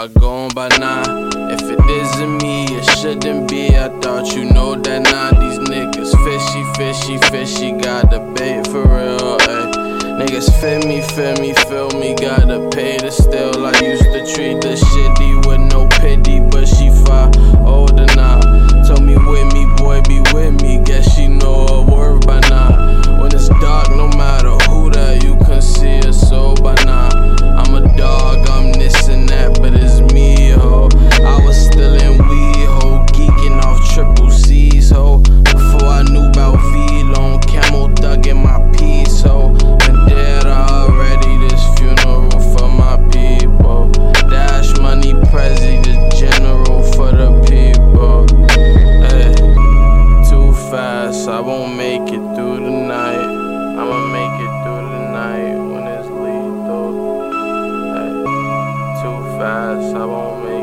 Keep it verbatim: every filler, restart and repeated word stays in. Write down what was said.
I gone by now? If it isn't me, it shouldn't be. I thought you know that now. These niggas fishy, fishy, fishy. Got the bait for real, ayy. Niggas feel me, feel me, feel me. Gotta pay the still. I used to treat the shitty with no pity, but she far older now. Told me with me, boy, be with me. Guess she know a word by now. When it's dark, no matter who that, you can see a soul by now. I'm a dog, I'm this and that, but it's me, ho. I was still in weed, ho, geeking off triple C's, ho. Before I knew about V-Lone, Camel Thug in my piece, ho. Been dead already, this funeral for my people. Dash money, Prezi, the general for the people. Hey, too fast, I won't make it through the night. I'ma make it through the night when it's lethal. Hey, too fast, I won't make it.